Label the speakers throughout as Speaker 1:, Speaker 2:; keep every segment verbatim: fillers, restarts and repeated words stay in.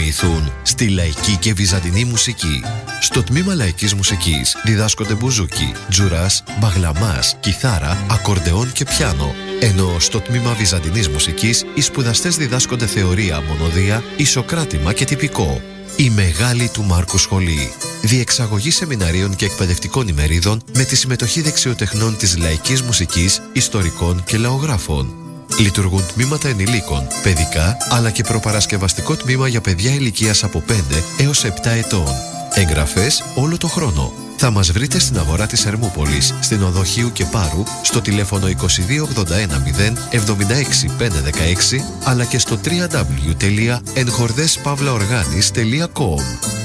Speaker 1: μοιηθούν στη λαϊκή και βυζαντινή μουσική. Στο τμήμα λαϊκής μουσικής διδάσκονται μπουζούκι, τζουράς, μπαγλαμάς, κιθάρα, ακορντεόν και πιάνο. Ενώ στο τμήμα βυζαντινής μουσικής οι σπουδαστές διδάσκονται θεωρία, μονοδία, ισοκράτημα και τυπικό. Η Μεγάλη του Μάρκου Σχολή. Διεξαγωγή σεμιναρίων και εκπαιδευτικών ημερίδων με τη συμμετοχή δεξιοτεχνών της λαϊκής μουσικής, ιστορικών και λαογράφων. Λειτουργούν τμήματα ενηλίκων, παιδικά, αλλά και προπαρασκευαστικό τμήμα για παιδιά ηλικίας από πέντε έως επτά ετών. Εγγραφές όλο το χρόνο. Θα μας βρείτε στην αγορά της Ερμούπολης, στην οδό Χίου και Πάρου, στο τηλέφωνο είκοσι δύο ογδόντα ένα μηδέν εβδομήντα έξι πεντακόσια δεκαέξι, αλλά και στο double-u double-u double-u τελεία εγχορδές παύλα οργάνης τελεία κομ.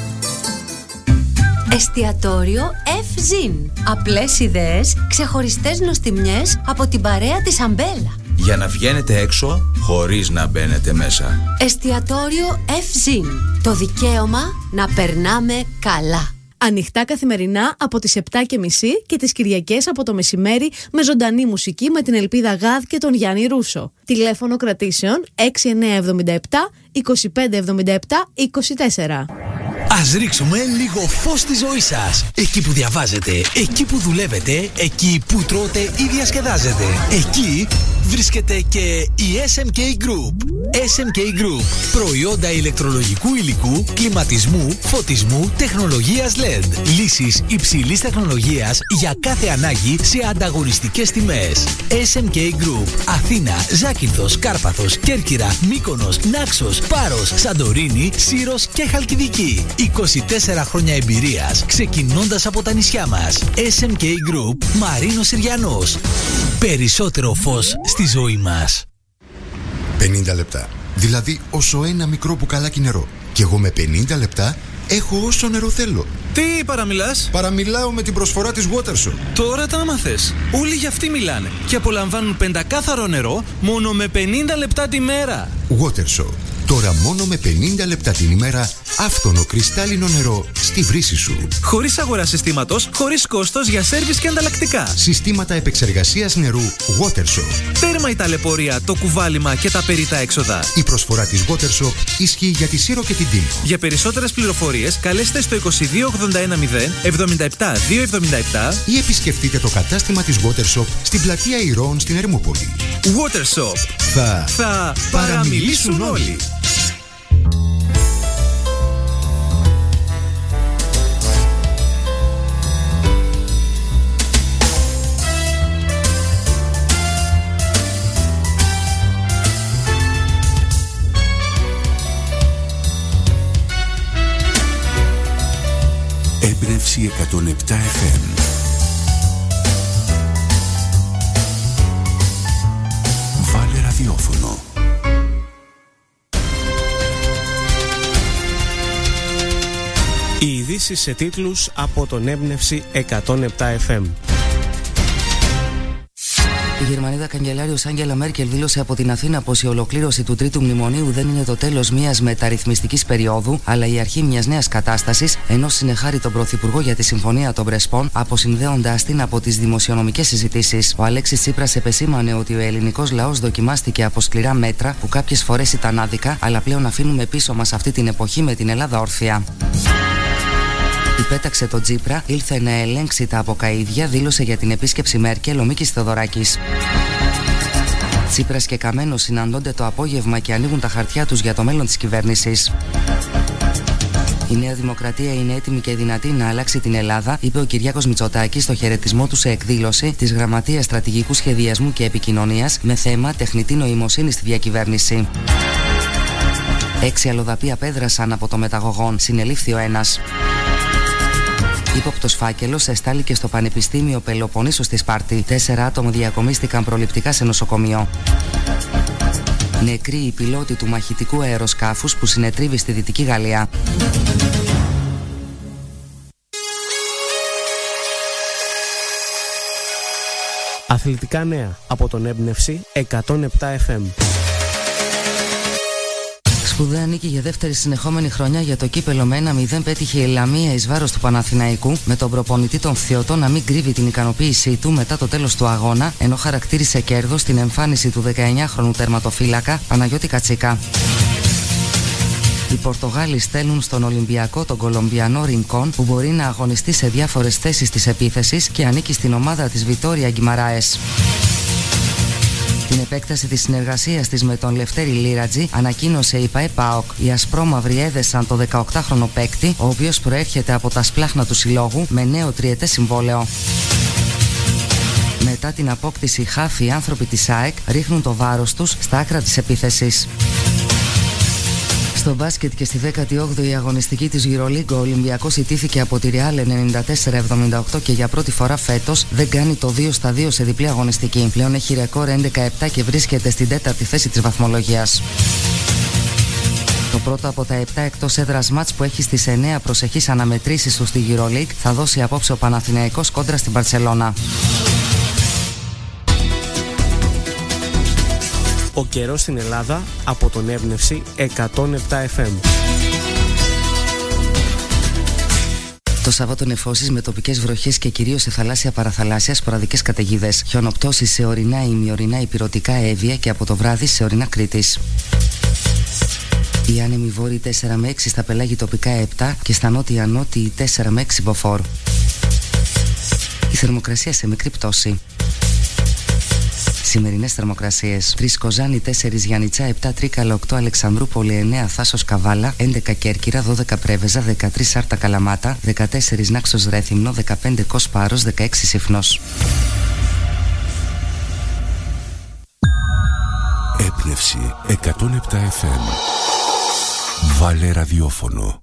Speaker 2: Εστιατόριο F-Zin. Απλές ιδέες, ξεχωριστές νοστιμιές από την παρέα της Αμπέλα.
Speaker 3: Για να βγαίνετε έξω χωρίς να μπαίνετε μέσα.
Speaker 2: Εστιατόριο F-Zin. Το δικαίωμα να περνάμε καλά.
Speaker 4: Ανοιχτά καθημερινά από τις επτά και μισή και τις Κυριακές από το μεσημέρι με ζωντανή μουσική με την Ελπίδα Γάδ και τον Γιάννη Ρούσο. Τηλέφωνο κρατήσεων έξι εννιά εβδομήντα επτά είκοσι πέντε εβδομήντα επτά είκοσι τέσσερα.
Speaker 5: Ας ρίξουμε λίγο φως στη ζωή σας. Εκεί που διαβάζετε, εκεί που δουλεύετε, εκεί που τρώτε ή διασκεδάζετε. Εκεί βρίσκεται και η ες εμ κέι Group. ες εμ κέι Group. Προϊόντα ηλεκτρολογικού υλικού, κλιματισμού, φωτισμού, τεχνολογίας ελ ι ντι. Λύσεις υψηλής τεχνολογίας για κάθε ανάγκη σε ανταγωνιστικές τιμές. ες εμ κέι Group. Αθήνα, Ζάκυνθος, Κάρπαθος, Κέρκυρα, Μύκονος, Νάξος, Πάρος, Σαντορίνη, Σύρος και Χαλκιδική. είκοσι τέσσερα χρόνια εμπειρίας, ξεκινώντας από τα νησιά μας. ες εμ κέι Group, Μαρίνος Συριανός. Περισσότερο φως στη ζωή μας.
Speaker 6: πενήντα λεπτά. Δηλαδή όσο ένα μικρό μπουκαλάκι νερό. Και εγώ με πενήντα λεπτά έχω όσο νερό θέλω.
Speaker 7: Τι παραμιλάς?
Speaker 6: Παραμιλάω με την προσφορά της Watershop.
Speaker 7: Τώρα τα άμαθες. Όλοι για αυτή μιλάνε. Και απολαμβάνουν πεντακάθαρο νερό μόνο με πενήντα λεπτά τη μέρα.
Speaker 6: Watershop. Τώρα μόνο με πενήντα λεπτά την ημέρα άφθονο κρυστάλλινο νερό στη βρύση σου.
Speaker 7: Χωρίς αγορά συστήματος, χωρίς κόστος για σέρβις και ανταλλακτικά.
Speaker 6: Συστήματα επεξεργασίας νερού Watershop.
Speaker 7: Τέρμα η ταλαιπωρία, το κουβάλιμα και τα περιτά έξοδα.
Speaker 6: Η προσφορά της Watershop ισχύει για τη Σύρο και την Τίνο.
Speaker 7: Για περισσότερες πληροφορίες καλέστε στο είκοσι δύο ογδόντα ένα μηδέν εβδομήντα επτά διακόσια εβδομήντα επτά
Speaker 6: ή επισκεφτείτε το κατάστημα της Watershop στην πλατεία Ηρώων στην Ερμούπολη.
Speaker 7: Watershop.
Speaker 6: Θα,
Speaker 7: θα παραμιλήσουν όλοι.
Speaker 8: Έμπνευση εκατόν επτά εφ εμ. Βάλε ραδιόφωνο.
Speaker 9: Οι ειδήσεις σε τίτλους από τον Έμπνευση εκατόν επτά εφ εμ.
Speaker 10: Η Γερμανίδα καγκελάριος Άγγελα Μέρκελ δήλωσε από την Αθήνα πως η ολοκλήρωση του τρίτου μνημονίου δεν είναι το τέλος μιας μεταρρυθμιστικής περίοδου, αλλά η αρχή μιας νέας κατάστασης, ενώ συνεχάρει τον Πρωθυπουργό για τη Συμφωνία των Πρεσπών, αποσυνδέοντάς την από τις δημοσιονομικές συζητήσεις. Ο Αλέξης Τσίπρας επεσήμανε ότι ο ελληνικός λαός δοκιμάστηκε από σκληρά μέτρα που κάποιες φορές ήταν άδικα, αλλά πλέον αφήνουμε πίσω μας αυτή την εποχή με την Ελλάδα όρθια. Υπέταξε τον Τσίπρα, ήλθε να ελέγξει τα αποκαΐδια, δήλωσε για την επίσκεψη Μέρκελ ο Μίκης Θεοδωράκης. Τσίπρας και Καμένος συναντώνται το απόγευμα και ανοίγουν τα χαρτιά τους για το μέλλον της κυβέρνησης. Η Νέα Δημοκρατία είναι έτοιμη και δυνατή να αλλάξει την Ελλάδα, είπε ο Κυριάκος Μητσοτάκης στο χαιρετισμό του σε εκδήλωση της Γραμματείας Στρατηγικού Σχεδιασμού και Επικοινωνίας με θέμα τεχνητή νοημοσύνη στη διακυβέρνηση. Έξι αλλοδαποί απέδρασαν από το μεταγωγόν, συνελήφθη ο ένας. Ύποπτος φάκελος εστάληκε στο Πανεπιστήμιο Πελοποννήσου στη Σπάρτη. Τέσσερα άτομα διακομίστηκαν προληπτικά σε νοσοκομείο. Νεκροί οι πιλότοι του μαχητικού αεροσκάφους που συνετρίβει στη Δυτική Γαλλία.
Speaker 9: Αθλητικά νέα από τον Έμπνευση εκατόν επτά εφ εμ.
Speaker 10: Σπουδαία νίκη για δεύτερη συνεχόμενη χρονιά για το κύπελο με ένα μηδέν πέτυχε η Λαμία εις βάρος του Παναθηναϊκού, με τον προπονητή των Φθιωτών να μην κρύβει την ικανοποίησή του μετά το τέλος του αγώνα, ενώ χαρακτήρισε κέρδος την εμφάνιση του δεκαεννιάχρονου τερματοφύλακα Παναγιώτη Κατσίκα. Οι Πορτογάλοι στέλνουν στον Ολυμπιακό τον Κολομβιανό Ρινκόν, που μπορεί να αγωνιστεί σε διάφορες θέσεις της επίθεσης και ανήκει στην ομάδα της Βιτόρια Γκιμαράες. Την επέκταση της συνεργασίας της με τον Λευτέρη Λίρατζη ανακοίνωσε η ΠΑΕ ΠΑΟΚ. Οι ασπρόμαυροι έδεσαν το δεκαοκτάχρονο παίκτη, ο οποίος προέρχεται από τα σπλάχνα του συλλόγου, με νέο τριετές συμβόλαιο. Μετά την απόκτηση χάφη, οι άνθρωποι της ΑΕΚ ρίχνουν το βάρος τους στα άκρα της επίθεσης. Στο μπάσκετ και στη δέκατη όγδοη αγωνιστική της EuroLeague, ο Ολυμπιακός ιτήθηκε από τη Real ενενήντα τέσσερα εβδομήντα οκτώ και για πρώτη φορά φέτος δεν κάνει το δύο στα δύο σε διπλή αγωνιστική. Πλέον έχει ρεκόρ έντεκα επτά και βρίσκεται στην τέταρτη θέση της βαθμολογίας. Το πρώτο από τα επτά εκτός έδρας μάτς που έχει στις εννέα προσεχείς αναμετρήσεις του στη EuroLeague θα δώσει απόψε ο Παναθηναϊκός κόντρα στην Μπαρσελόνα.
Speaker 9: Ο καιρός στην Ελλάδα από τον Έμπνευση εκατόν επτά εφ εμ.
Speaker 10: Το Σάββατο νεφώσεις με τοπικές βροχές και κυρίως σε θαλάσσια παραθαλάσσια σποραδικές καταιγίδες. Χιονοπτώσεις σε ορεινά, ημιορεινά, υπηρωτικά Εύβοια και από το βράδυ σε ορεινά Κρήτης. Οι άνεμοι βόρειοι τέσσερα με έξι, στα πελάγη τοπικά επτά και στα νότια νότιοι τέσσερα με έξι μποφόρ. Η θερμοκρασία σε μικρή πτώση. Σημερινές θερμοκρασίες: τρεις Κοζάνη, τέσσερις Γιαννιτσά, επτά Τρίκαλα, οκτώ Αλεξανδρούπολη, εννέα Θάσος Καβάλα, έντεκα Κέρκυρα, δώδεκα Πρέβεζα, δεκατρείς Σάρτα Καλαμάτα, δεκατέσσερις Νάξος Ρέθυμνο, δεκαπέντε Κος Πάρος, δεκαέξι Συφνός.
Speaker 8: Έμπνευση εκατόν επτά εφ εμ. Βάλε ραδιόφωνο.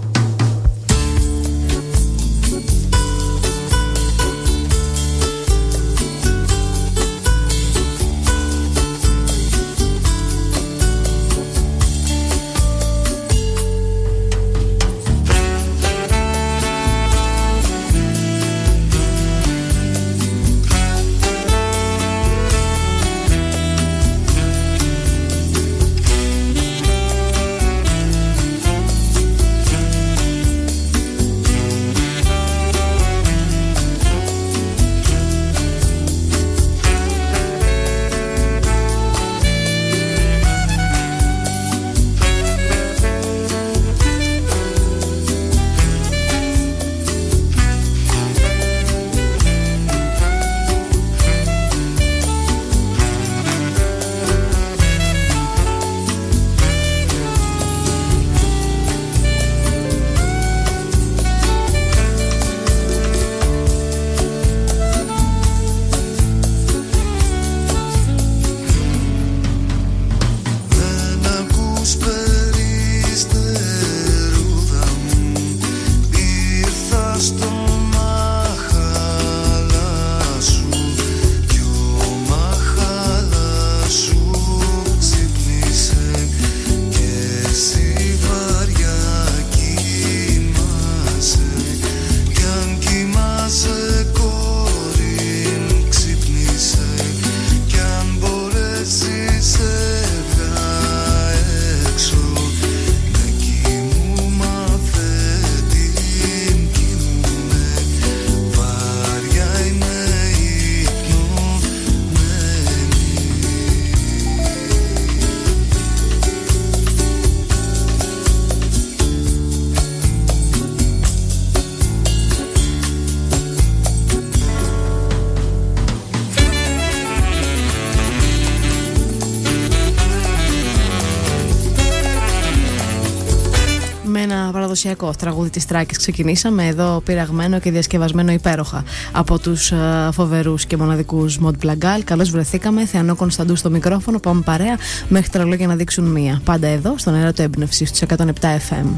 Speaker 4: παραδοσιακό τραγούδι της Τράκης ξεκινήσαμε, εδώ πειραγμένο και διασκευασμένο υπέροχα από τους uh, φοβερούς και μοναδικούς Mod Plagal. Καλώς βρεθήκαμε, Θεανό Κωνσταντού στο μικρόφωνο, πάμε παρέα μέχρι τα ρολόγια να δείξουν μία. Πάντα εδώ, στον αέρα του Έμπνευση, στους εκατόν επτά εφ εμ.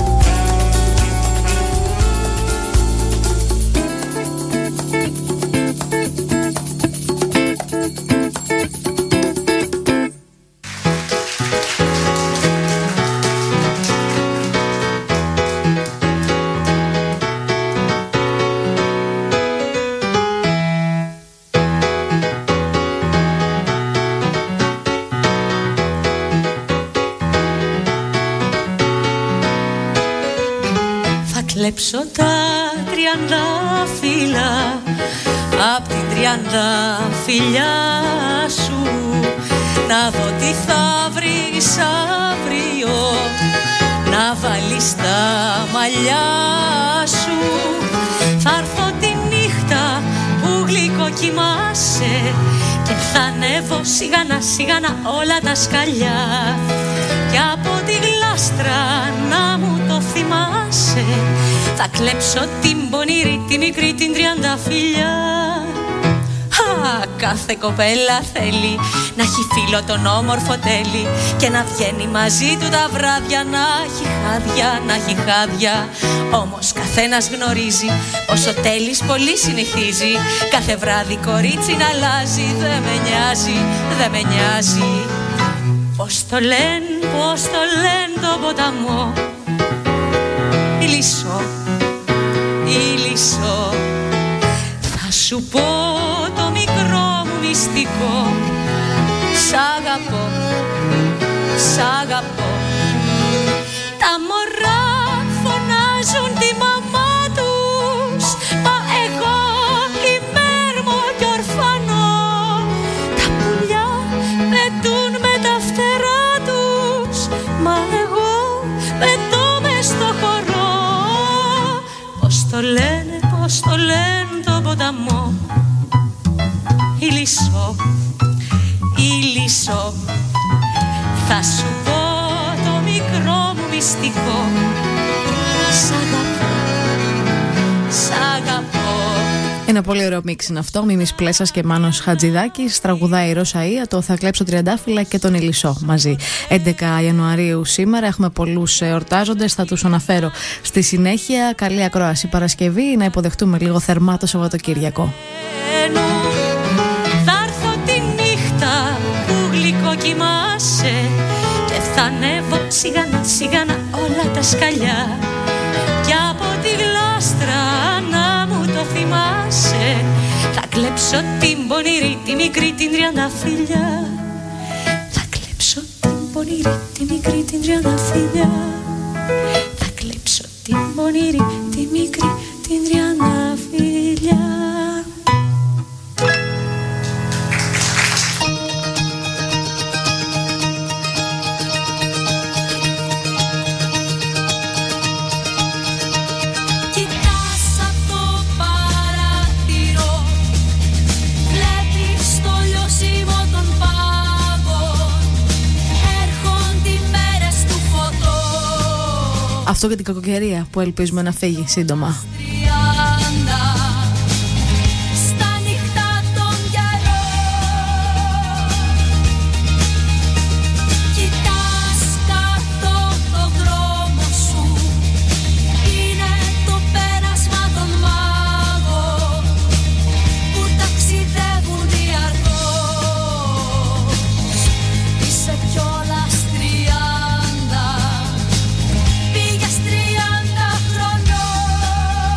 Speaker 11: Κλέψω τα τριάντα φύλλα απ' την τριάντα φιλιά σου, να δω τι θα βρεις αύριο να βάλεις τα μαλλιά σου. Θα έρθω τη νύχτα που γλυκό κοιμάσαι και θα ανέβω σιγανά σιγανά όλα τα σκαλιά και από τη γλάστρα να μου το θυμάσαι θα κλέψω την πονηρή, τη μικρή, την τριανταφυλλιά. Α, κάθε κοπέλα θέλει να έχει φίλο τον όμορφο τέλει και να βγαίνει μαζί του τα βράδια, να έχει χάδια, να έχει χάδια. Όμως καθένας γνωρίζει πως ο τέλης πολύ συνηθίζει κάθε βράδυ κορίτσι να αλλάζει. Δεν με νοιάζει, δεν με νοιάζει. Πώς το λένε, πώς το λένε το ποταμό, Ηλισσό, Ηλισσό. Θα σου πω το μικρό μου μυστικό, σ' αγαπώ, σ' αγαπώ. Τα μωρά φωνάζουν τη μαμά τους, μα εγώ είμαι έρμο κι ορφανό. Τα πουλιά πετούν με τα φτερά τους, μα εγώ πετώ μες στο χορό. Πώς το λένε, πώς το λένε το ποταμό, Ηλισσό, Ηλισσό. Θα σου πω το μικρό μου μυστικό, σ' αγαπώ, σ' αγαπώ.
Speaker 4: Ένα πολύ ωραίο μίξ είναι αυτό. Μίμης Πλέσας και Μάνος Χατζηδάκης. Τραγουδάει η Ρώσα Ία, το Θα κλέψω τριαντάφυλλα και τον Ηλισσό μαζί. έντεκα Ιανουαρίου σήμερα. Έχουμε πολλούς εορτάζοντες, θα τους αναφέρω στη συνέχεια. Καλή ακρόαση Παρασκευή. Να υποδεχτούμε λίγο θερμά το Σαββατοκύριακο.
Speaker 11: Θα έρθω τη νύχτα που γλυκό κοιμάσαι και θα ανέβω σιγανά σιγανά όλα τα σκαλιά και από τη γλάστρα να μου το θυμάσαι θα κλέψω την πονηρή, τη μικρή, την τριανταφυλλιά. Θα κλέψω την πονηρή, τη μικρή, την τριανταφυλλιά. Θα κλέψω την πονηρή, τη μικρή, την τριανταφυλλιά.
Speaker 4: Αυτό για την κακοκαιρία που ελπίζουμε να φύγει σύντομα.
Speaker 12: Πήγες τριάντα χρονών.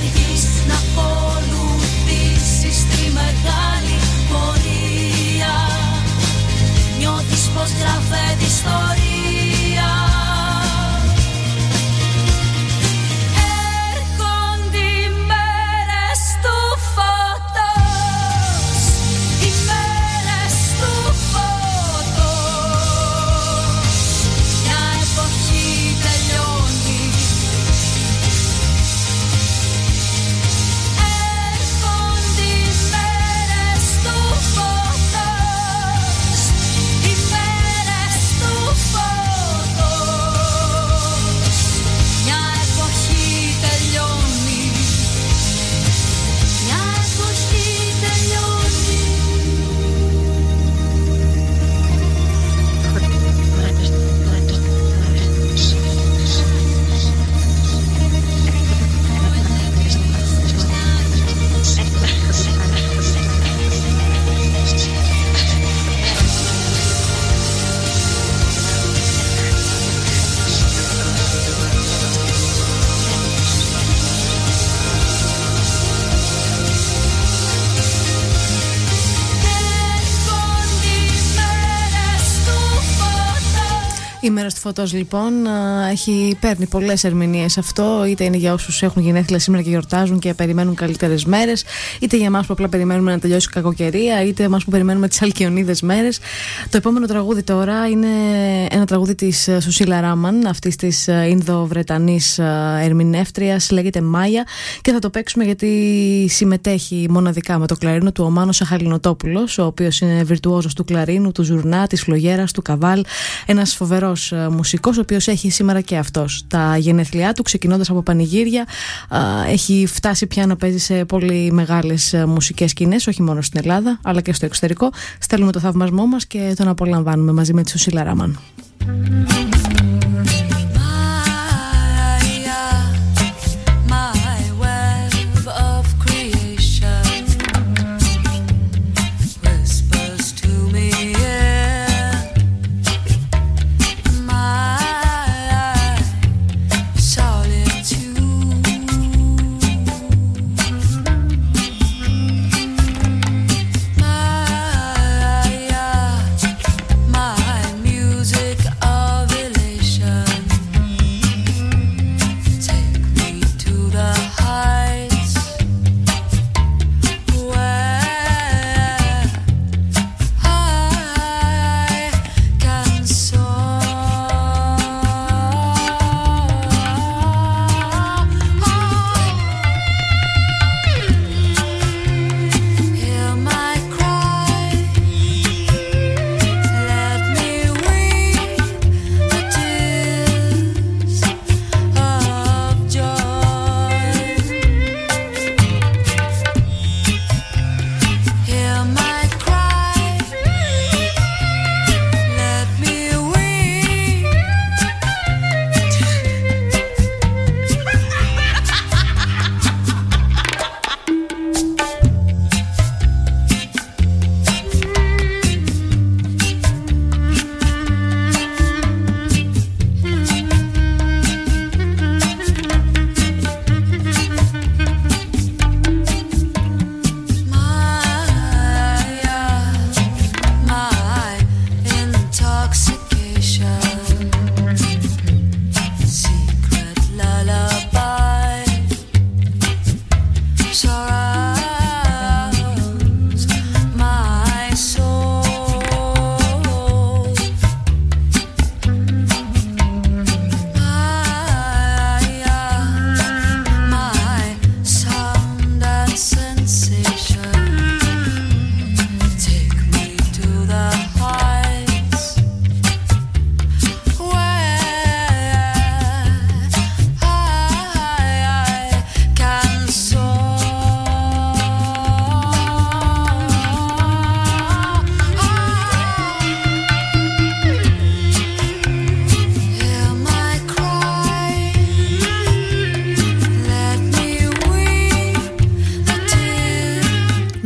Speaker 11: φύγεις, να ακολουθήσεις τη μεγάλη πορεία. Νιώθεις πως γράφεται ιστορία.
Speaker 4: Η μέρα του φωτός λοιπόν έχει, παίρνει πολλές ερμηνείες αυτό, είτε είναι για όσους έχουν γενέθλια σήμερα και γιορτάζουν και περιμένουν καλύτερες μέρες, είτε για εμάς που απλά περιμένουμε να τελειώσει η κακοκαιρία, είτε εμάς που περιμένουμε τις αλκιονίδες μέρες. Το επόμενο τραγούδι τώρα είναι ένα τραγούδι της Σουσίλα Ράμαν, αυτής της Ινδο-Βρετανής ερμηνεύτριας, λέγεται Μάια, και θα το παίξουμε γιατί συμμετέχει μοναδικά με το κλαρίνο του ο Μάνος Σαχαλινοτόπουλος, ο οποίος είναι βιρτουόζος του κλαρίνου, του ζουρνά, της φλογέρας, του καβάλ, ένας φοβερός μουσικός, ο οποίος έχει σήμερα και αυτός τα γενέθλιά του, ξεκινώντας από πανηγύρια. Έχει φτάσει πια να παίζει σε πολύ μεγάλες μουσικές σκηνές, όχι μόνο στην Ελλάδα αλλά και στο εξωτερικό. Στέλνουμε το θαυμασμό μας και τον απολαμβάνουμε μαζί με τη Σουσίλα Ράμαν.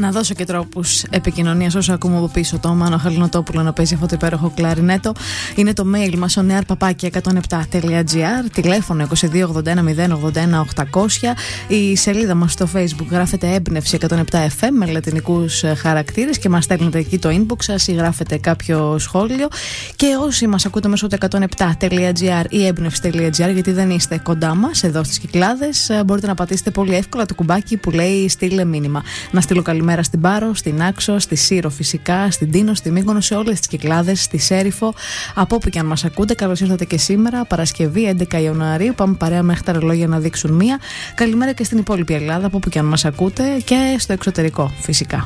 Speaker 4: Να δώσω και τρόπους επικοινωνίας όσο ακούμε από πίσω το Μάνο Χαλινοτόπουλο να παίζει αυτό το υπέροχο κλαρινέτο. Είναι το mail μας ο νεαρ παπάκι εκατόν επτά τελεία τζι άρ, τηλέφωνο είκοσι δύο ογδόντα ένα μηδέν ογδόντα ένα οκτακόσια. Η σελίδα μας στο Facebook γράφεται έμπνευση εκατόν επτά εφ εμ με λατινικούς χαρακτήρες και μας στέλνετε εκεί το inbox σας ή γράφετε κάποιο σχόλιο. Και όσοι μας ακούτε μέσω του εκατόν επτά τελεία τζι άρ ή έμπνευση τελεία τζι άρ, γιατί δεν είστε κοντά μας εδώ στις Κυκλάδες, μπορείτε να πατήσετε πολύ εύκολα το κουμπάκι που λέει στείλε μήνυμα. Να στείλω καλημέρα στην Πάρο, στην Άξο, στη Σύρο φυσικά, στην Τίνο, στη Μύκονο, σε όλες τις Κυκλάδες, στη Σέριφο, από όπου και αν μας ακούτε. Καλώς ήρθατε και σήμερα, Παρασκευή έντεκα Ιανουαρίου. Πάμε παρέα μέχρι τα ρολόγια να δείξουν μία. Καλημέρα και στην υπόλοιπη Ελλάδα, από όπου και αν μας ακούτε, και στο εξωτερικό φυσικά.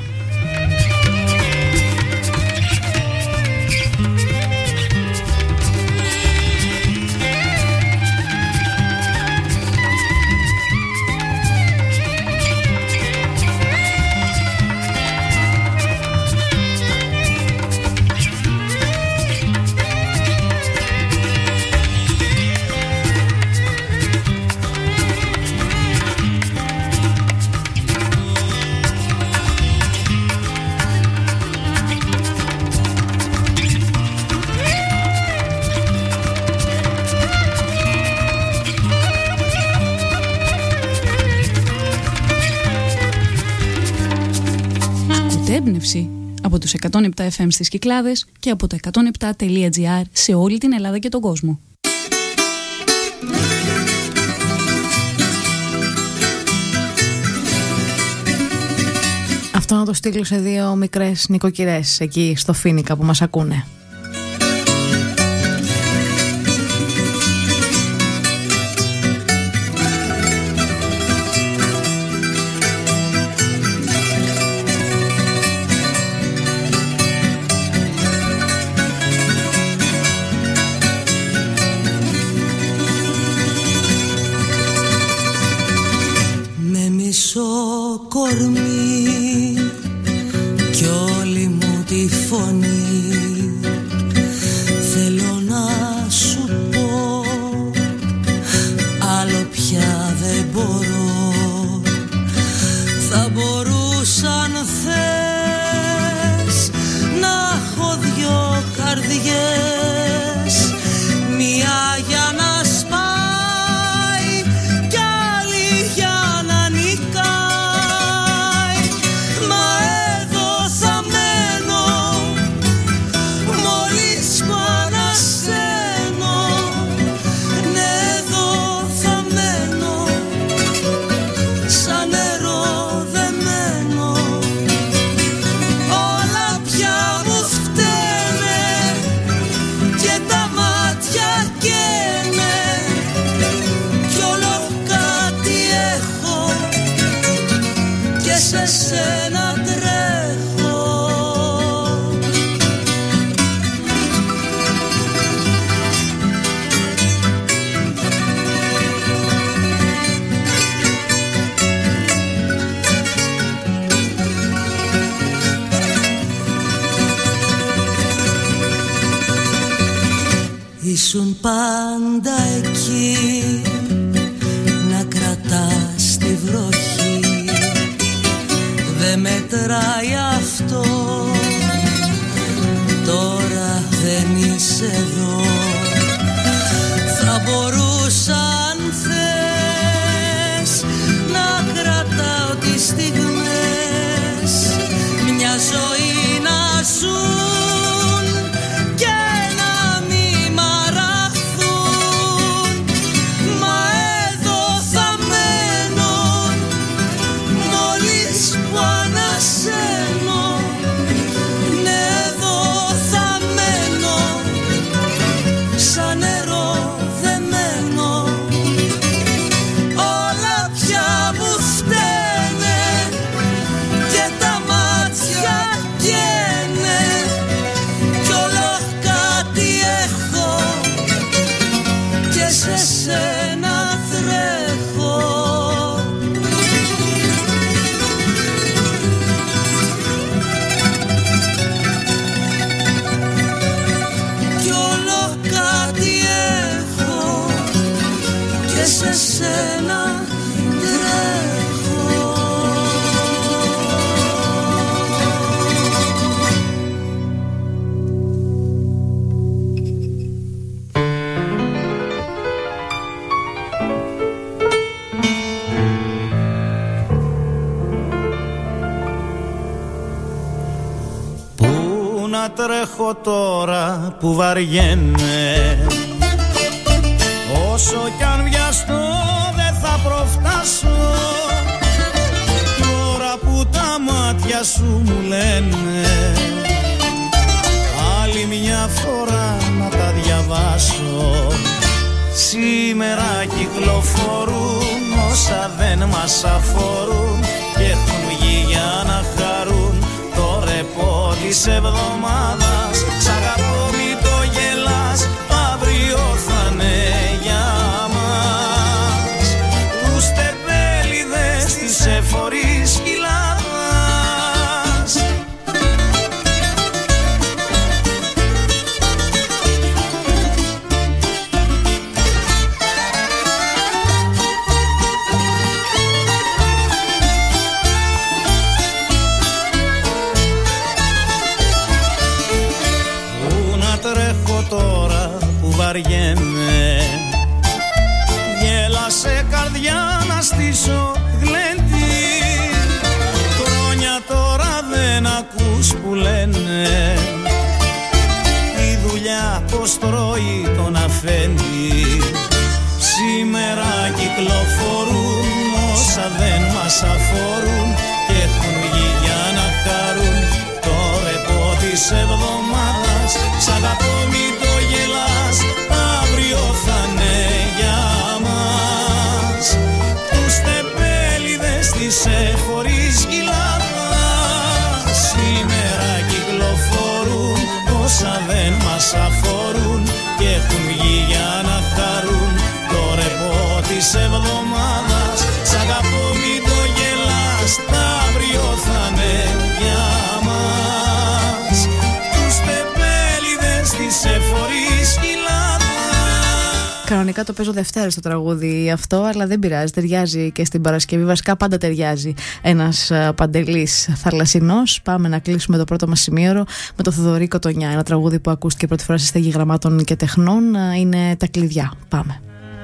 Speaker 12: Έμπνευση από τους εκατόν επτά εφ εμ στις Κυκλάδες και από το εκατόν επτά τελεία τζι άρ σε όλη την Ελλάδα και τον κόσμο.
Speaker 4: Αυτό να το στείλω σε δύο μικρές νοικοκυρές εκεί στο Φοίνικα που μας ακούνε.
Speaker 13: Κορμί κι όλη μου τη φωνή θέλω να σου πω, άλλο πια δεν μπορώ. Θα μπορούσα αν θες να έχω δυο καρδιές, μία για να σπάει κι άλλη για να νικάει. Σένα τρέχω. Ήσουν πάντα εκεί να κρατάς τη βροχή. Δεν μετράει αυτό, τώρα δεν είσαι εδώ. Θα μπορούσα αν θες να κρατάω τις στιγμές, μια ζωή να ζουν και να μη μ' αραχθούν. Μα εδώ θα μένω μόλις που ανασένω. Ναι, εδώ θα μένω σαν νερό δεμένο.
Speaker 14: να τρέχω τώρα που βαριέμαι, όσο κι αν βιαστώ δεν θα προφτάσω, τώρα που τα μάτια σου μου λένε άλλη μια φορά να τα διαβάσω. Σήμερα κυκλοφορούν όσα δεν μας αφορούν και έχουν βγει για να χαρούν το ρεπό της εβδομάδας. Σ' αγαπώ μη το γελάς, αύριο θα είναι για μας. Τους τεμπέληδες της εφορής κοιλάδας. Τώρα που βαριέμαι, γέλασε καρδιά να στήσω γλέντι. Χρόνια τώρα δεν ακούς που λένε η δουλειά πως τρώει τον αφέντη. Σήμερα κυκλοφορούν όσα δεν μας αφορούν και έχουν βγει για να χαρούν το ρεπό της εβδομάδας. Σ' αγαπώ μη το γελάς, αύριο θα είναι για μας. Τους τεμπέληδες της εφορής κοιλάδας. Σήμερα κυκλοφορούν όσα δεν μας αφορούν και έχουν βγει για να χαρούν το ρεπό της εβδομάδας. Σ' αγαπώ μη το γελάς, αύριο θα είναι για μας. Τους τεμπέληδες της εφορής κοιλάδας.
Speaker 4: Κανονικά το παίζω Δευτέρα στο τραγούδι αυτό, αλλά δεν πειράζει, ταιριάζει και στην Παρασκευή. Βασικά πάντα ταιριάζει ένας Παντελής θαλασσινός. Πάμε να κλείσουμε το πρώτο μας σημείωρο με το Θοδωρή Κοτονιά. Ένα τραγούδι που ακούστηκε πρώτη φορά στη Στέγη Γραμμάτων και Τεχνών. Είναι τα κλειδιά. Πάμε.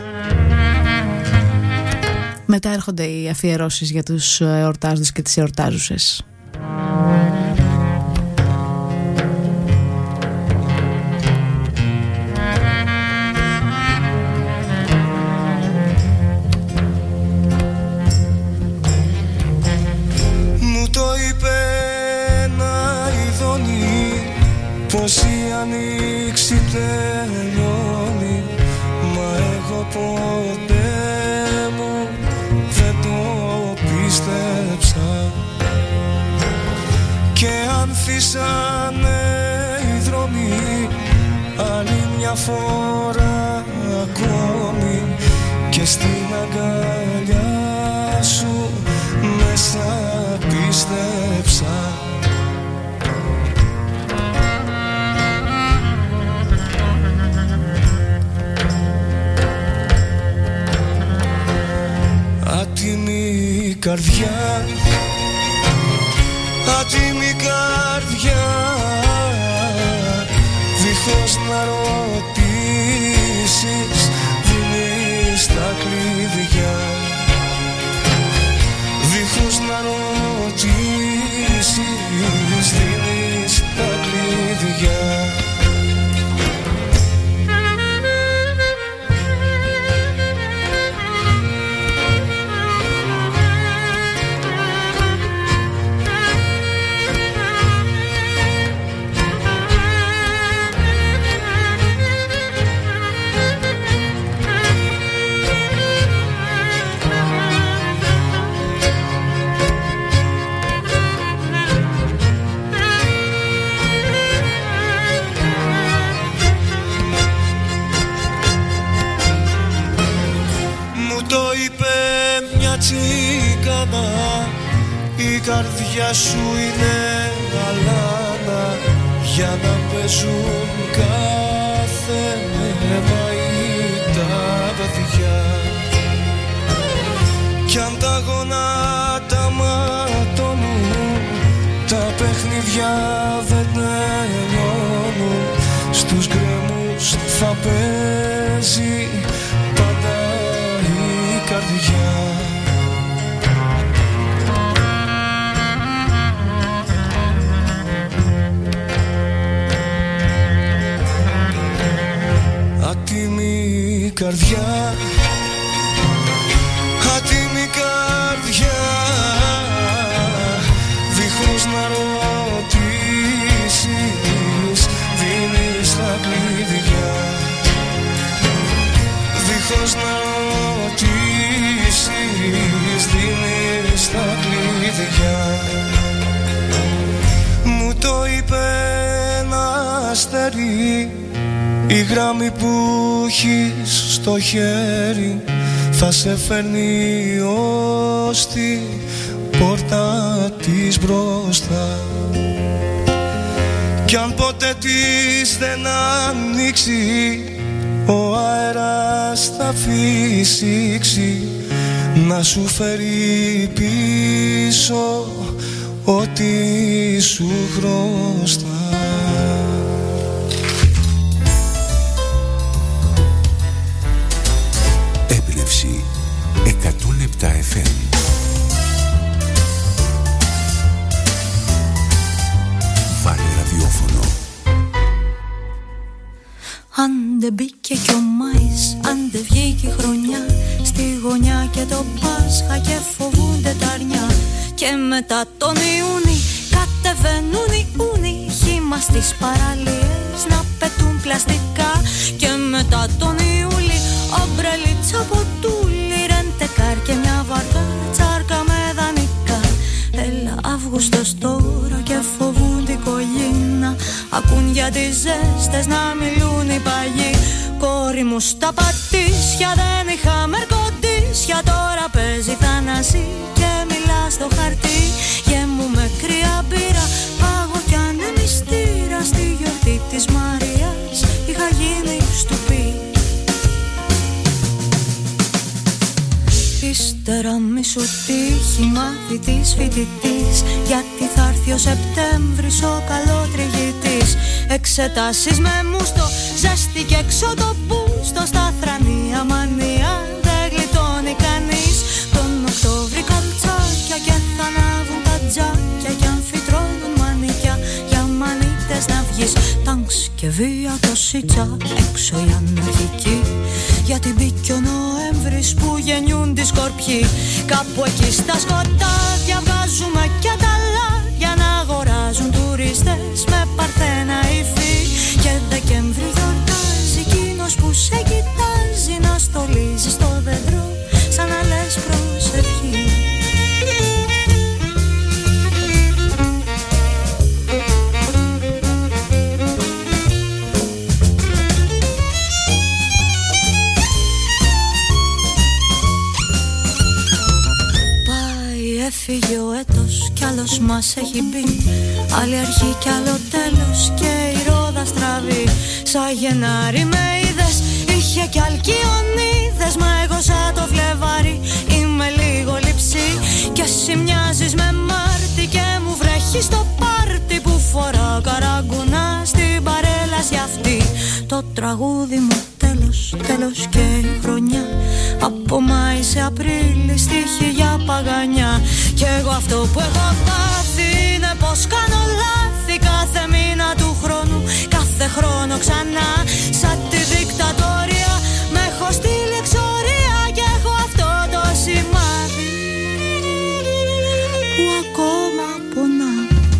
Speaker 4: Μετά έρχονται οι αφιερώσεις για τους εορτάζοντες και τις εορτάζουσες.
Speaker 13: Μου το είπε ένα ειδώνει πως η ανοίξη τελειώνει, μα εγώ ποτέ μου δεν το πίστεψα. Και ανθίσανε οι δρόμοι άλλη μια φορά ακόμη και στην αγκαλιά σου μέσα πίστεψα. Άτιμη καρδιά, άτιμη καρδιά, δίχως να ρωτήσεις δίνεις τα κλειδιά. Δίχως να ρωτήσεις δίνεις τα κλειδιά. Η καρδιά σου είναι αλάνα για να παίζουν κάθε μέρα τα παιδιά. Κι αν τα γονάτα ματώνουν, τα παιχνίδια δεν τελειώνουν. Στους γκρεμούς θα παίζει πάντα η καρδιά. καρδιά, άτιμη καρδιά, δίχως να ρωτήσεις δίνεις τα κλειδιά, δίχως να ρωτήσεις δίνεις τα κλειδιά. Μου το είπε ένα αστέρι, η γράμμη που έχεις στο χέρι θα σε φέρνει ως την πόρτα της μπροστά. Κι αν ποτέ της δεν ανοίξει, ο αέρας θα φυσήξει να σου φέρει πίσω ό,τι σου χρωστά.
Speaker 8: Έμπνευση εκατόν επτά εφ εμ. Βάλε ραδιόφωνο.
Speaker 11: Αν δεν μπήκε κι ο Μάης, αν δεν βγήκε η χρονιά, στη γωνιά και το Πάσχα και φοβούνται τα αρνιά. Και μετά τον Ιούνι κατεβαίνουν οι ούνοι, χύμα στις παραλίες να πετούν πλαστικά. Και μετά τον Ιούλη ομπρελίτσα από τούλι, ρεντεκάρ και μια βαρκά τσάρκα με δανεικά. Έλα Αύγουστος τώρα και φοβούν την κολλίνα, ακούν για τις ζέστες να μιλούν οι παγιοί. Κόρη μου στα πατήσια δεν είχα μερκοντήσια, τώρα παίζει θανάση και μιλά στο χαρτί. Γέμου με κρύα μπύρα, πάγω κι ανεμιστήρα, στη γιορτή της Μαρίας είχα γίνει στουπί. Ύστερα μη σου τύχει μαθητής φοιτητής, γιατί θα έρθει ο Σεπτέμβρης ο καλοτριγητής. Εξετάσεις με μουστο, ζέστη και έξω το μπούστο, στα θρανία μανία δεν γλιτώνει κανείς. Τον Οκτώβρη καμτσάκια και θα ανάβουν τα τζάκια, κι αν φυτρώνουν μανίκια για μανίτες να βγεις. Τάγκς και βία το σίτσα, έξω η αναρχική, γιατί μπήκε ο Νοέμβρης που γεννιούν τις σκορπιοί. Κάπου εκεί στα σκοτάδια βγάζουμε και τα λάδια να αγοράζουν τουρίστες με παρθένα υφή. Και Δεκέμβρη γιορτάζει εκείνος που σε κοιτάζει, να στολίζει στο δέντρο σαν να λες προσευχή. Έφυγε ο έτος κι άλλος μας έχει μπει, άλλη αρχή κι άλλο τέλος και η ρόδα στραβή. Σαν Γενάρη με είδες, είχε κι αλκιονίδες, μα εγώ σαν το Φλεβάρι είμαι λίγο λειψή. Και εσύ μοιάζεις με Μάρτι και μου βρέχει στο πάρτι, που φοράω καραγκουνά στην παρέλαση αυτή. Το τραγούδι μου τέλος, τέλος και η χρονιά, από Μάη σε Απρίλη στοίχη για παγανιά. Κι εγώ αυτό που έχω πάθει είναι πως κάνω λάθη κάθε μήνα του χρόνου, κάθε χρόνο ξανά. Σαν τη δικτατορία με έχω στείλει εξορία, και έχω αυτό το σημάδι που ακόμα πονά.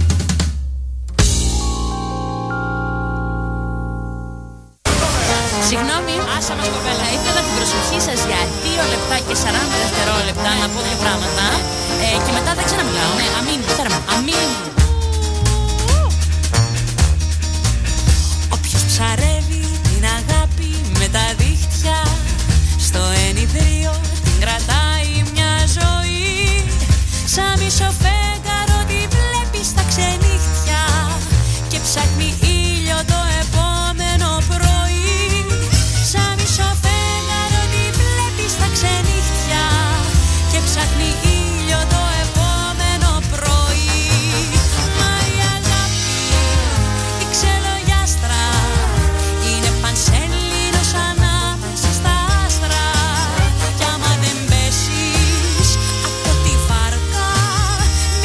Speaker 15: Συγγνώμη, άσα μας κοπέλα, ήθελα την προσοχή σας για δύο λεπτά και σαράντα δευτερόλεπτα να πω δύο πράγματα ε, και μετά δεν ξαναμιλάω. Ναι, αμήν, τέρμα, αμήν. Όποιος ψαρεύει την αγάπη με τα δίχτυα, στο ενιδρίο την κρατάει μια ζωή. Σαν μισό φέγγαρο τη βλέπει στα ξενύχτια και ψάχνει ήλιο το επόμενο πρωί. Σαν μισό φέγγαρο τη βλέπει στα ξενύχτια και ψάχνει ήλιο το επόμενο πρωί. Μα η αγάπη, η ξελογιάστρα, είναι πανσέλινος ανάμεσα στα άστρα. Κι άμα δεν πέσεις από τη βάρκα,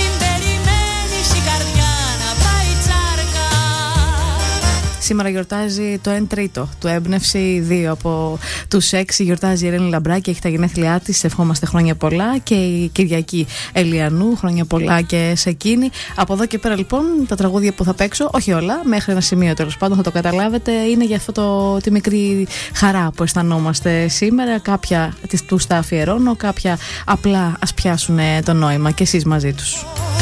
Speaker 4: Σήμερα γιορτάζει το εν τρίτο του Έμπνευση. Δύο από τους έξι γιορτάζει η Ελένη Λαμπράκη, έχει τα γενέθλιά της. Ευχόμαστε χρόνια πολλά. Και η Κυριακή Ελιανού, χρόνια πολλά και σε εκείνη. Από εδώ και πέρα λοιπόν τα τραγούδια που θα παίξω, όχι όλα, μέχρι ένα σημείο τέλος πάντων θα το καταλάβετε, είναι για αυτό το, τη μικρή χαρά που αισθανόμαστε σήμερα. Κάποια τους τα αφιερώνω, κάποια απλά ας πιάσουν το νόημα και εσείς μαζί τους.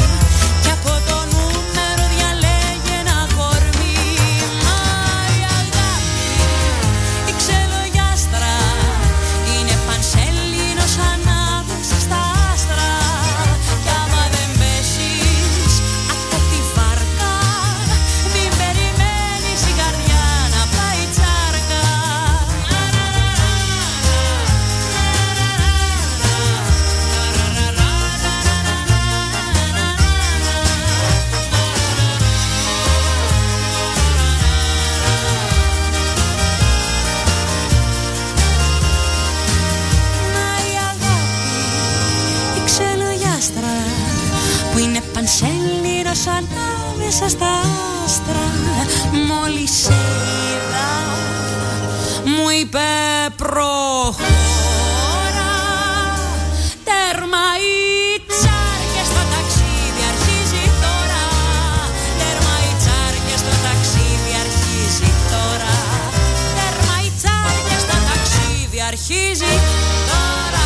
Speaker 11: Ανάμεσα στα άστρα, μόλις είδα, μου είπε προχώρα. Τέρμα οι τσάρκες, το ταξίδι αρχίζει τώρα. Τέρμα οι τσάρκες, το ταξίδι αρχίζει τώρα. Τέρμα οι τσάρκες, το ταξίδι αρχίζει τώρα.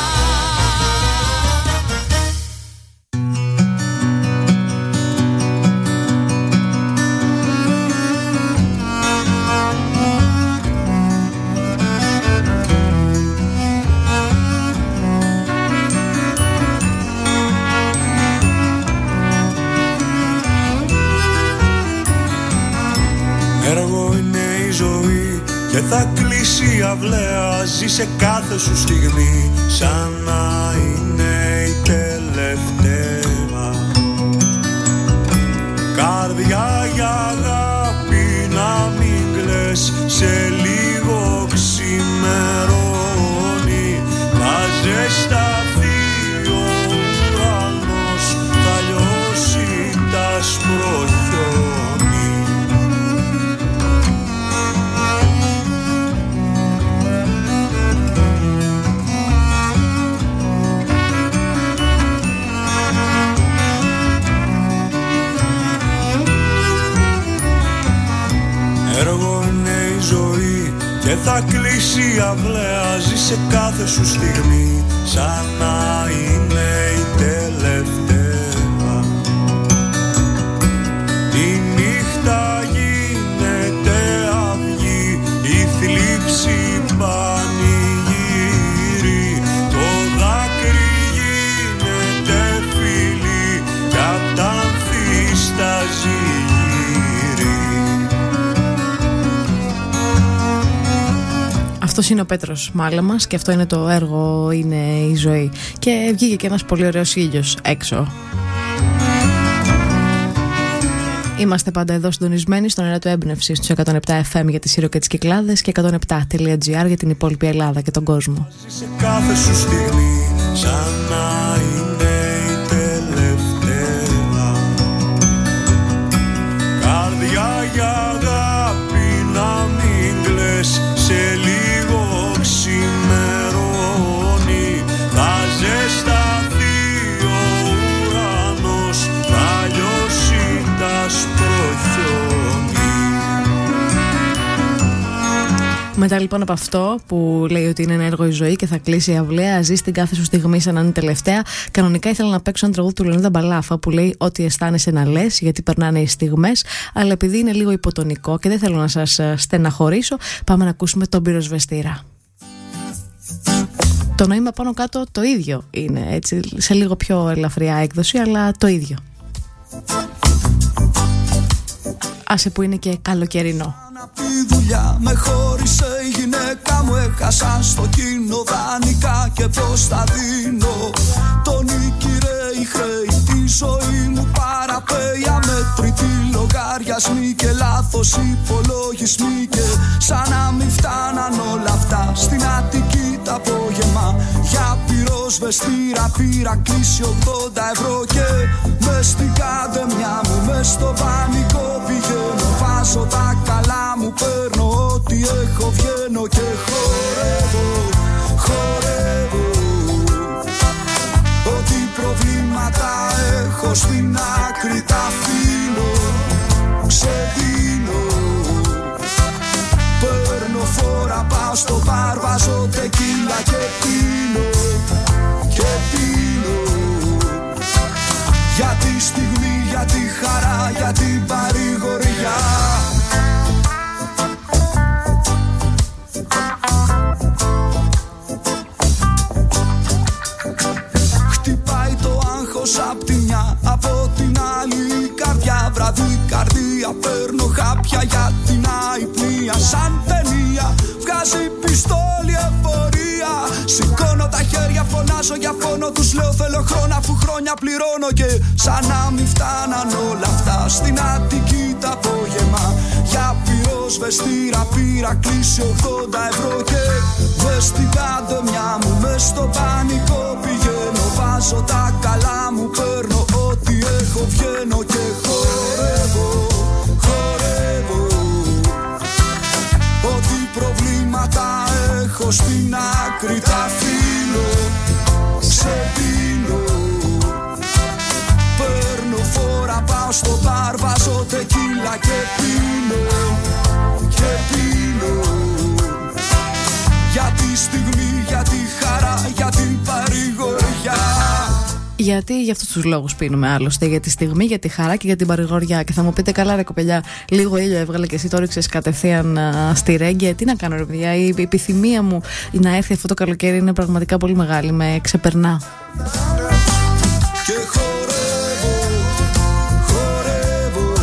Speaker 13: Και θα κλείσει η αυλαία, ζει σε κάθε σου στιγμή σαν να είναι η τελευταία. Καρδιά για αγάπη να μην κλαις, σε λίγο ξημερώνει. Θα ζεσταθεί ο ουρανός, θα λιώσει τα σπροχιόνι. Έργο είναι η ζωή και θα κλείσει η αυλαία, ζει σε κάθε σου στιγμή σαν να είναι η τελευταία. Η νύχτα γίνεται αυγή, η θλίψη πανηγύρι, το δάκρυ γίνεται φίλι κι απ' τα ανθί στάζει.
Speaker 4: Αυτός είναι ο Πέτρος Μάλαμας και αυτό είναι το έργο, είναι η ζωή. Και βγήκε και ένας πολύ ωραίος ήλιος έξω. Είμαστε πάντα εδώ συντονισμένοι στον αέρα του Έμπνευση στους εκατόν επτά εφ εμ για τη Σύρο και τις Κυκλάδες και εκατόν επτά τελεία τζι άρ για την υπόλοιπη Ελλάδα και τον κόσμο.
Speaker 13: Σε κάθε σου στιγμή σαν να είναι η τελευταία. Καρδιά για αγάπη να μην κλαις, σε λίγο ξημερώνει. Θα ζεσταθεί ο ουρανός, θα λιώσει τα σπροχιόνι.
Speaker 4: Μετά λοιπόν από αυτό που λέει ότι είναι ένα έργο η ζωή και θα κλείσει η αυλαία, ζει την κάθε σου στιγμή σαν να είναι τελευταία, κανονικά ήθελα να παίξω ένα τραγούδι του Λεωνίδα Μπαλάφα που λέει ότι αισθάνεσαι να λες, γιατί περνάνε οι στιγμές, αλλά επειδή είναι λίγο υποτονικό και δεν θέλω να σας στεναχωρήσω, πάμε να ακούσουμε τον πυροσβεστήρα. Το νόημα πάνω κάτω το ίδιο είναι, έτσι, σε λίγο πιο ελαφριά έκδοση, αλλά το ίδιο. Άσε που είναι και καλοκαιρινό.
Speaker 16: Τη δουλειά με χώρισε η γυναίκα μου, έχασα στο κοινό δανεικά και πως θα δίνω. Τον νίκηρε η χρέη, τη ζωή μου παραπέει, αμέτρητοι λογαριασμοί και λάθος υπολογισμοί. Και σαν να μην φτάναν όλα αυτά στην Αττική τα απόγευμα, για πυροσβεστήρα πήρα κλείσει ογδόντα ευρώ. Και μες στην καδεμιά μου, μες στο πανικό πηγαίνω, βάζω τα καλά και πίνω, και πίνω. Για τη στιγμή, για τη χαρά, για την παρηγοριά. Χτυπάει το άγχος απ' τη μια, από την άλλη η καρδιά. Βραδύ καρδία, παίρνω χάπια για την αϊπνία. Σαν ταινία, βγάζει πιστόλι εφορία. Σηκώνω τα χέρια, φωνάζω για πόνο. Τους λέω θέλω χρόνο αφού χρόνια πληρώνω. Και σαν να μην φτάναν όλα αυτά, στην Αττική τα απόγευμα. Για πυροσβεστήρα πήρα κλείσει ογδόντα ευρώ. Και μες στην καντεμιά μου, μες στο πανικό πηγαίνω. Βάζω τα καλά μου, παίρνω ό,τι έχω, βγαίνω και χορεύω, χορεύω. Ό,τι προβλήματα έχω στην άκρη τα αφήνω. Ξεπίνω, παίρνω φόρα, πάω στο μπαρ, βάζω τεκίλα και πίνω, και πίνω. Για τη στιγμή, για τη χαρά, για την παρηγοριά.
Speaker 4: Γιατί για αυτούς τους λόγους πίνουμε άλλωστε. Για τη στιγμή, για τη χαρά και για την παρηγοριά. Και θα μου πείτε, καλά ρε κοπελιά, λίγο ήλιο έβγαλε και εσύ το ρίξες κατευθείαν α, στη Ρέγγε. Τι να κάνω ρε παιδιά, η επιθυμία μου να έρθει αυτό το καλοκαίρι είναι πραγματικά πολύ μεγάλη. Με ξεπερνά.
Speaker 16: Και χορεύω, χορεύω.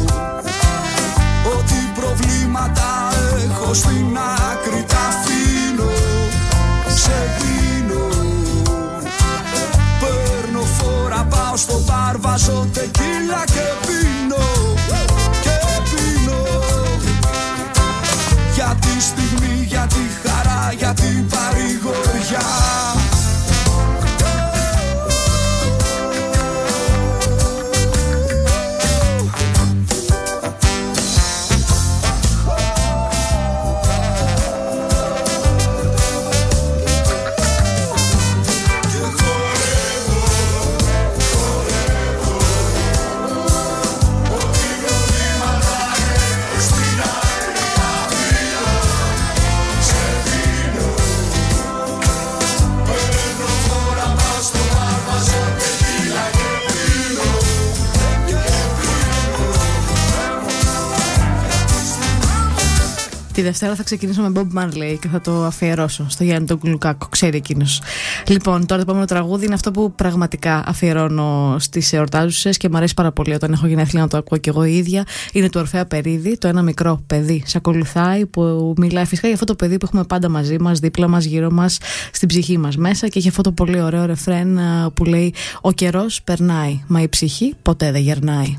Speaker 16: Ό,τι προβλήματα έχω στην άκρη τα αφήνω. Ξεπίνω, παίρνω φόρα, πάω στο μπαρ, βάζω τεκίλα και πίνω, και πίνω. Για τη στιγμή, για τη χαρά, για την παρηγοριά.
Speaker 4: Τη Δευτέρα θα ξεκινήσω με Bob Marley και θα το αφιερώσω στο Γιάννη τον Κουλουκάκο. Ξέρει εκείνος. Λοιπόν, τώρα το επόμενο τραγούδι είναι αυτό που πραγματικά αφιερώνω στις εορτάζουσες και μου αρέσει πάρα πολύ όταν έχω γενέθλια να το ακούω κι εγώ η ίδια. Είναι του Ορφέα Περίδη, το Ένα μικρό παιδί σε ακολουθάει, που μιλάει φυσικά για αυτό το παιδί που έχουμε πάντα μαζί μας, δίπλα μας, γύρω μας, στην ψυχή μας μέσα, και έχει αυτό το πολύ ωραίο ρεφρέν που λέει «Ο καιρός περνάει, μα η ψυχή ποτέ δεν γερνάει».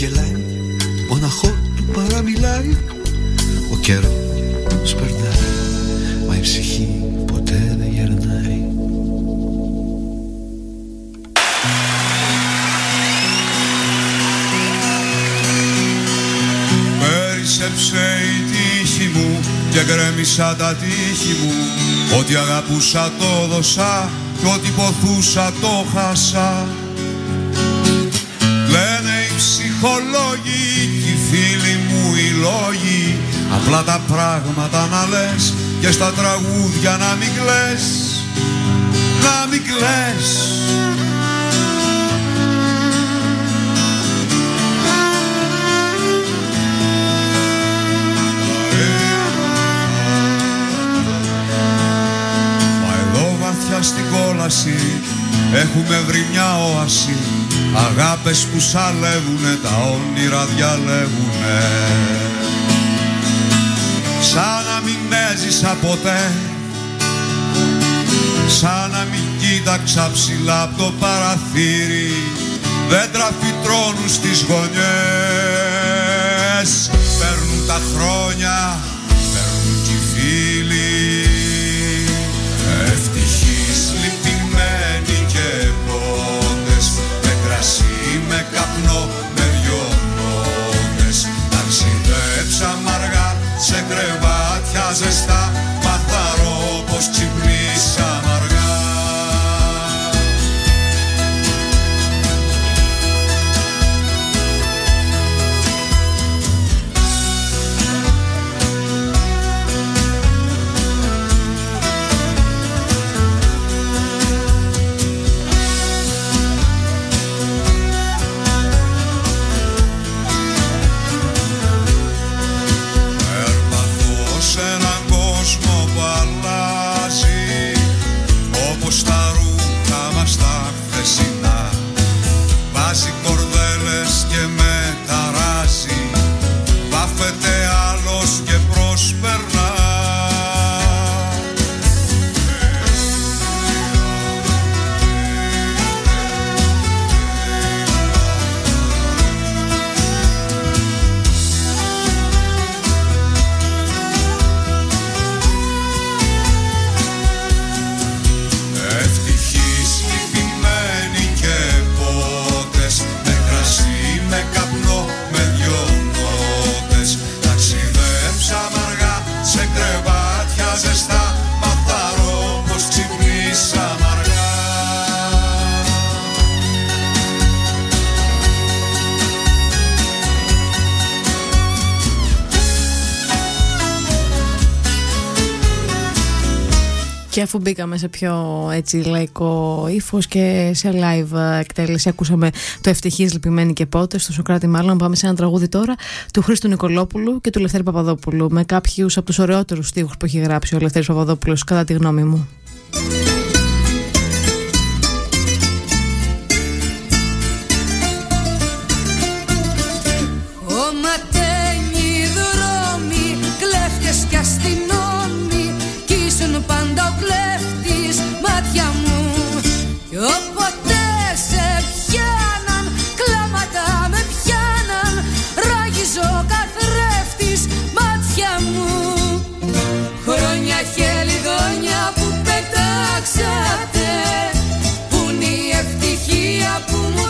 Speaker 17: γελάει, μοναχό του παραμιλάει. Ο καιρός περνάει, μα η ψυχή ποτέ δεν γερνάει. Πέρισεψε η τύχη μου και γκρέμισα τα τύχη μου. Ό,τι αγαπούσα το δώσα κι ό,τι ποθούσα το χάσα. Λένε οι ψυχολόγοι κι οι φίλοι μου οι λόγοι, απλά τα πράγματα να λες και στα τραγούδια να μην κλαις, να μην κλαις. Μα εδώ βαθιά στην κόλαση έχουμε βρει μια όαση, αγάπες που σαλεύουνε, τα όνειρα διαλέγουνε. Σαν να μην έζησα ποτέ, σαν να μην κοίταξα ψηλά από το παραθύρι, δέντρα φυτρώνουν στις γωνιές. Παίρνουν τα χρόνια, παίρνουν κι οι φίλοι, ευτυχείς λυπημένοι και πόντες, με κρασί, με καπνό, με δυο νότες. Ταξιδέψαμε αργά σε κρεβάτια ζεστά, μαθαρό πως ξυπνήσαμε αργά.
Speaker 4: Και αφού μπήκαμε σε πιο έτσι λαϊκό ύφος και σε live εκτέλεση, ακούσαμε το Ευτυχής λυπημένοι και πότε, στο Σωκράτη μάλλον. Πάμε σε ένα τραγούδι τώρα του Χρήστου Νικολόπουλου και του Λευτέρη Παπαδόπουλου, με κάποιους από τους ωραιότερους στίχους που έχει γράψει ο Λευτέρης Παπαδόπουλος, κατά τη γνώμη μου.
Speaker 18: Χωματένοι δρόμοι, κλέφτες κι αστυνόμοι, κι ήσουν πάντα ο κλέφτης, μάτια μου. Κι όποτε σε πιάναν, κλάματα με πιάναν, ράγιζε ο καθρέφτης, μάτια μου. Χρόνια χελιδόνια που πετάξατε, που είναι η ευτυχία που μου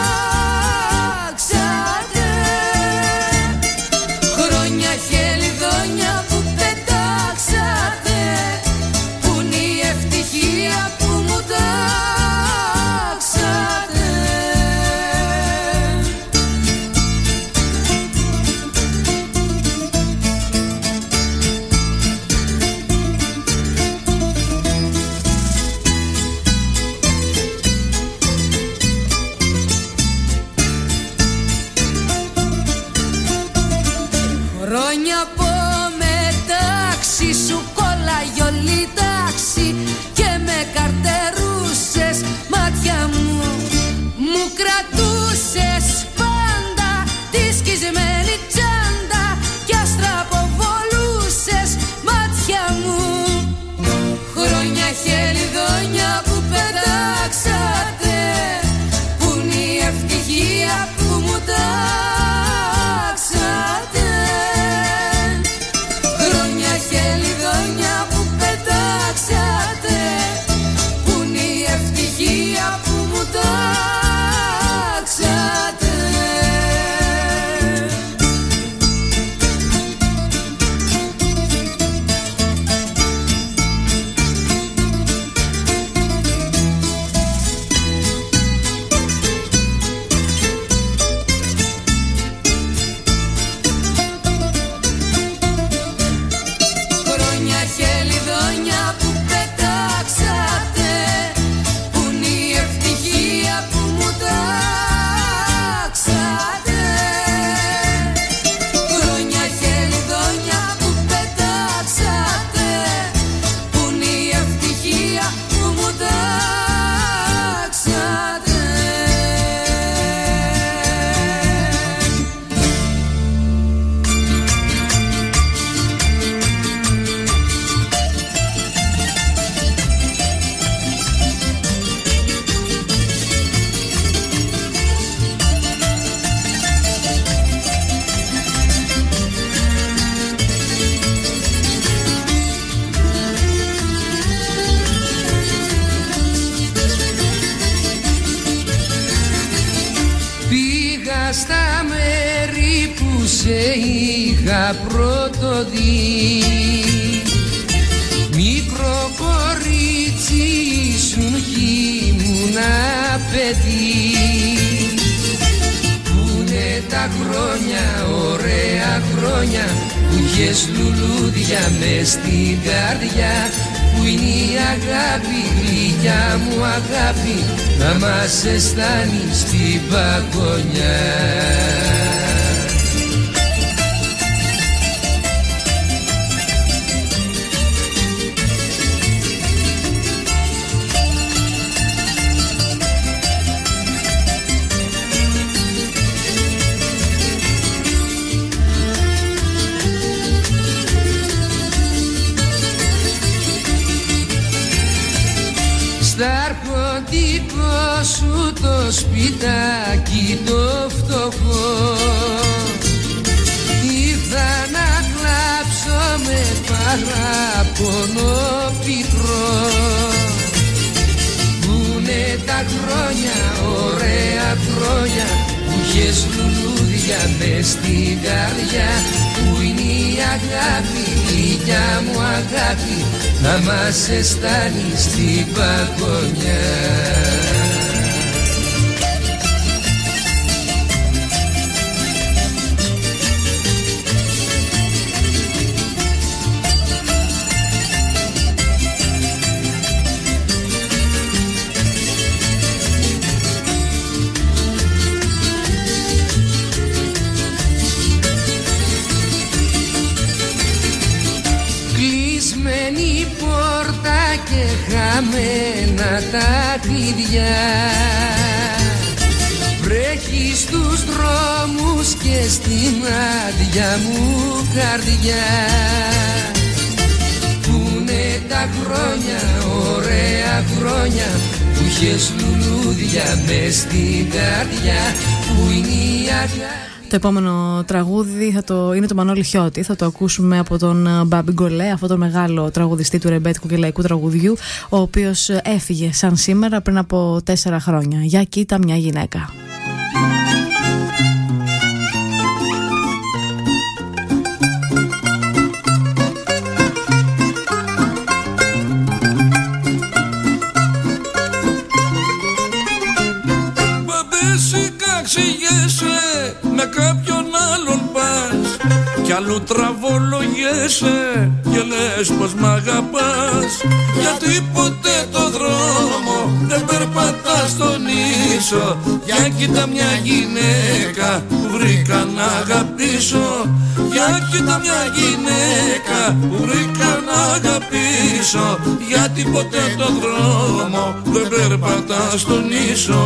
Speaker 18: τάξατε. Χρόνια χελιδόνια που πετάξατε, που είναι η ευτυχία που μου τάξατε. Χρόνια από μετάξι σου κόλλαγε όλη τάξη και με καρτερούσες, μάτια μου. Μου κρατούσες πάντα τη σκισμένη τσάντα κι αστραποβολούσες, μάτια μου. Χρόνια χελιδόνια που πετάξατε, που είναι η ευτυχία που μου τάξατε. σε είχα πρώτο δει. Μικρό κορίτσι ήσουν κι ήμουνα παιδί. Πούνε τα χρόνια, ωραία χρόνια, που είχες λουλούδια μες στην καρδιά. Που είναι η αγάπη, γλυκιά μου αγάπη, να μας αισθάνει στην παγωνιά. Στα αρχοντικό σου το σπιτάκι το φτωχό, ήρθα να κλάψω με παράπονο πικρό. Πούνε τα χρόνια, ωραία χρόνια, που είχες λουλούδια μες στην καρδιά. Που είναι η αγάπη, γλυκιά μου αγάπη, να μας αισθάνει στην παγωνιά. Κλεισμένη πόρτα και χαμένα τα κλειδιά. Βρέχει στους δρόμους και στην άδεια μου καρδιά. Πούνε τα χρόνια, ωραία χρόνια, που είχες λουλούδια μες στην καρδιά. Που είναι η αγάπη.
Speaker 4: Το επόμενο τραγούδι θα το, είναι το Μανώλη Χιώτη. Θα το ακούσουμε από τον Μπάμπη Γκολέ, αυτόν τον μεγάλο τραγουδιστή του ρεμπέτικου και λαϊκού τραγουδιού, ο οποίος έφυγε σαν σήμερα πριν από τέσσερα χρόνια. Για κοίτα μια γυναίκα.
Speaker 14: Ξηγέσαι με κάποιον άλλον πας, κι αλλού τραβολογέσαι και λες πως μ' αγαπάς. Γιατί ποτέ το δρόμο δεν περπατάς στον ίσο. Για κοίτα μια γυναίκα που βρήκα να αγαπήσω. Για κοίτα μια γυναίκα που βρήκα να αγαπήσω. Γιατί ποτέ το δρόμο δεν περπατάς στον ίσο.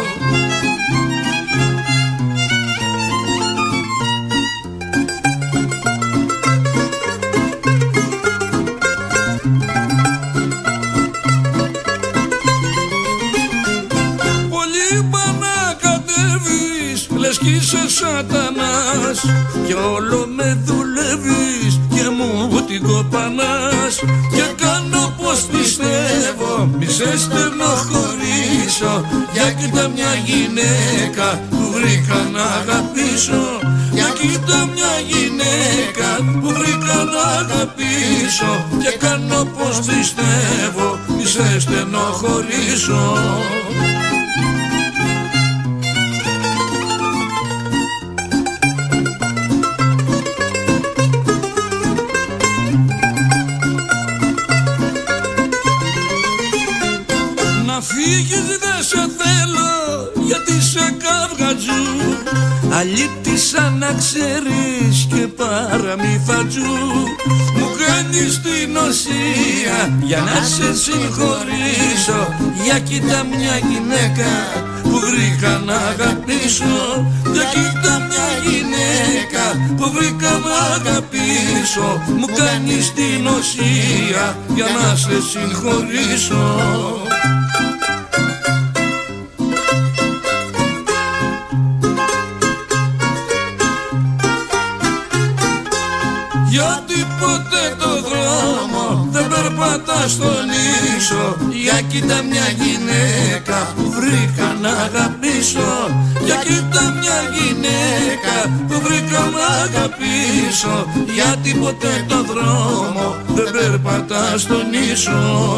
Speaker 14: Κι είσαι σατανάς και όλο με δουλεύεις και μου την κοπανάς. Και κάνω πως πιστεύω, μη σε στενοχωρήσω. Για κοίτα μια γυναίκα που βρήκα να αγαπήσω. Για κοίτα μια γυναίκα που βρήκα να αγαπήσω. Και κάνω πως πιστεύω, μη σε στενοχωρήσω. Φύγεις δεν σε θέλω γιατί σε καυγατζού. Αλήτησα να ξέρεις και παραμυθατζού. Μου κάνεις την οσία για να σε συγχωρήσω. Για κοίτα μια γυναίκα που βρήκα να αγαπήσω. Για κοίτα μια γυναίκα που βρήκα να αγαπήσω. Μου κάνεις την οσία για να σε συγχωρήσω. γιατί ποτέ το δρόμο δεν περπατά στον ίσο. Για κοίτα μια γυναίκα που βρήκα να αγαπήσω. Για κοίτα μια γυναίκα που βρήκα να αγαπήσω. Γιατί ποτέ το δρόμο δεν περπατά στον ίσο.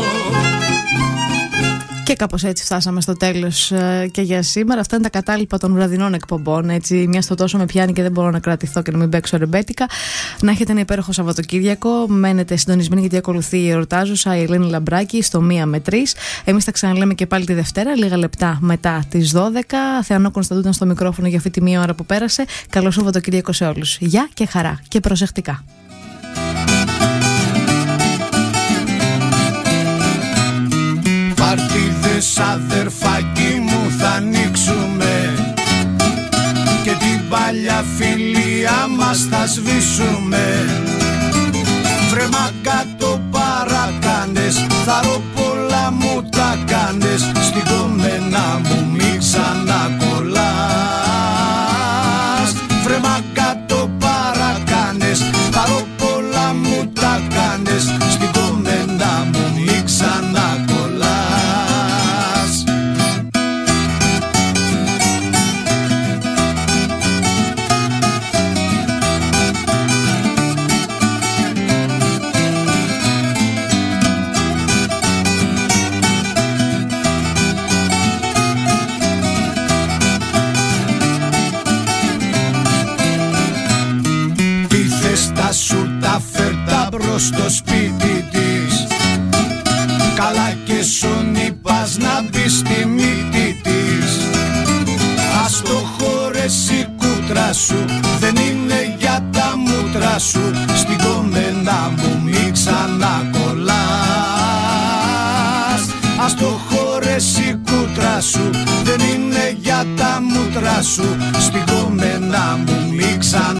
Speaker 4: Και κάπως έτσι φτάσαμε στο τέλος ε, και για σήμερα. Αυτά είναι τα κατάλοιπα των βραδινών εκπομπών. Έτσι, μια στο τόσο με πιάνει και δεν μπορώ να κρατηθώ και να μην παίξω ρεμπέτικα. Να έχετε ένα υπέροχο Σαββατοκύριακο. Μένετε συντονισμένοι γιατί ακολουθεί η Εορτάζουσα, η Ελένη Λαμπράκη, στο μία με τρεις. Εμείς θα ξαναλέμε και πάλι τη Δευτέρα, λίγα λεπτά μετά τις δώδεκα. Θεανό Κωνσταντούταν στο μικρόφωνο για αυτή τη μία ώρα που πέρασε. Καλό Σαββατοκύριακο σε όλους. Γεια και χαρά και προσεκτικά.
Speaker 16: Παρτίδες αδερφάκι μου θα ανοίξουμε και την παλιά φιλία μας θα σβήσουμε. Βρε μάγκα το παρακάνες, θα ρω πολλά μου τα κάνες. Στην κομμένα μου μη ξανακολλάς. Βρε μάγκα το παρακάνες, θα ρω πολλά μου τα κάνες. Στην κομμένα μου μη ξανακολλάς. Σου τα φέρτα μπρος στο σπίτι της. Καλά και σον είπας να μπει στη μύτη της. Ας το χωρέσει η κούτρα σου, δεν είναι για τα μούτρα σου. Στην κομμένα μου μη ξανακολλάς. Ας το χωρέσει η κούτρα σου, δεν είναι για τα μούτρα σου. Στην κομμένα μου μη ξανακολλάς.